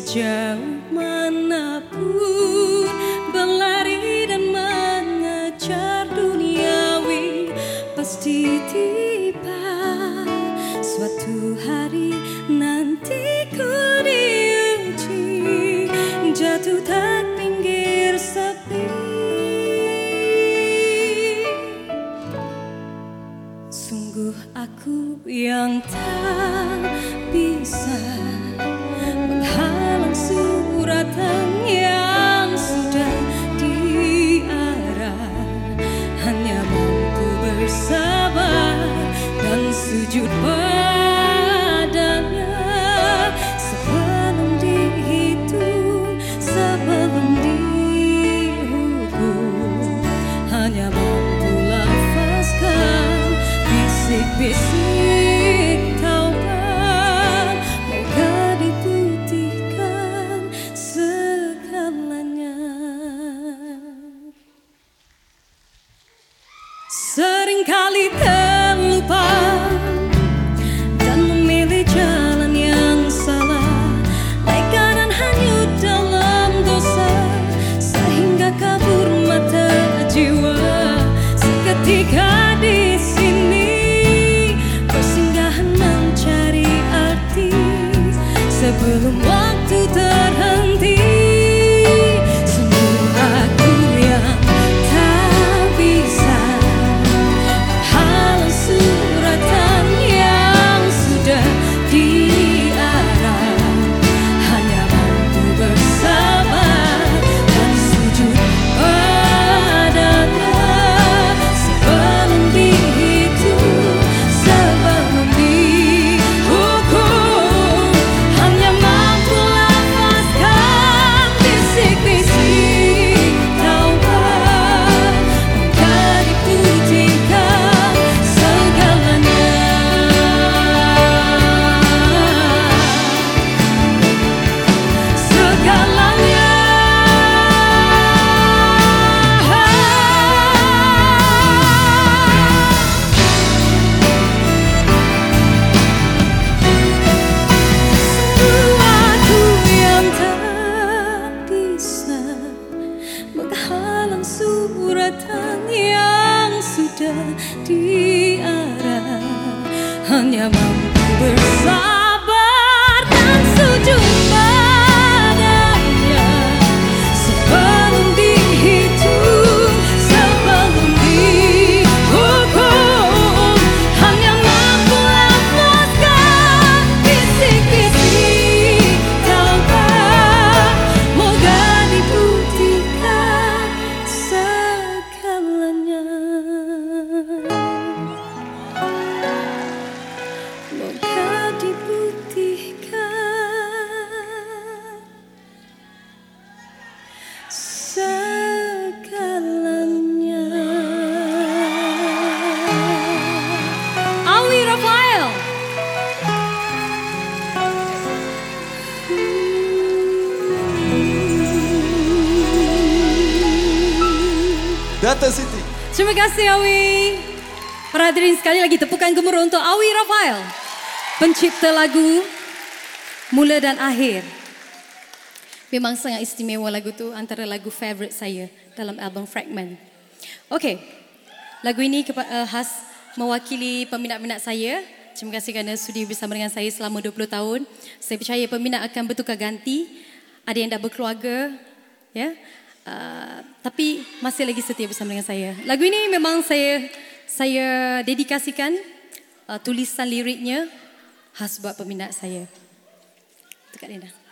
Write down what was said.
Sejauh manapun berlari dan mengejar duniawi, pasti tiba suatu hari nanti ku diuji, jatuh tak pinggir sepi. Sungguh aku yang tak bisa menghalang suratan yang sudah diarah, hanya mampu bersabar dan sujud padanya sebelum dihitung, sebelum dihukum. Hanya mampu lafazkan bisik-bisik taubat, moga diputihkan segalanya. Seringkali terlupa dan memilih jalan yang salah, leka dan hanyut dalam dosa, sehingga kabur mata jiwa. Seketika di sini persinggahan mencari arti sebelum waktu terhenti. Sungguh aku yang tak bisa menghalang suratan yang sudah diarah, hanya mampu bersabar dan sujud padanya sebelum dihitung, sebelum dihukum. Hanya mampu lafazkan bisik-bisik taubat, moga diputihkan segalanya. Segalanya. Aku yang tak bisa menghalang suratan yang sudah diarah, hanya mampu bersabar dan sujud padanya sebelum dihitung, sebelum dihukum. Hanya mampu lafazkan bisik-bisik taubat, moga diputihkan segalanya. Moga diputihkan segalanya. Awi Rafael. Data City. Terima kasih Awi. Para hadirin sekali lagi tepukan gemuruh untuk Awi Rafael, pencipta lagu Mula dan Akhir. Memang sangat istimewa lagu tu, antara lagu favourite saya dalam album Fragment. Okey, lagu ini khas mewakili peminat-minat saya. Terima kasih kerana sudi bersama dengan saya selama 20 tahun. Saya percaya peminat akan bertukar ganti. Ada yang dah berkeluarga, ya. Tapi masih lagi setia bersama dengan saya. Lagu ini memang saya dedikasikan tulisan liriknya khas buat peminat saya. Dekat Dina.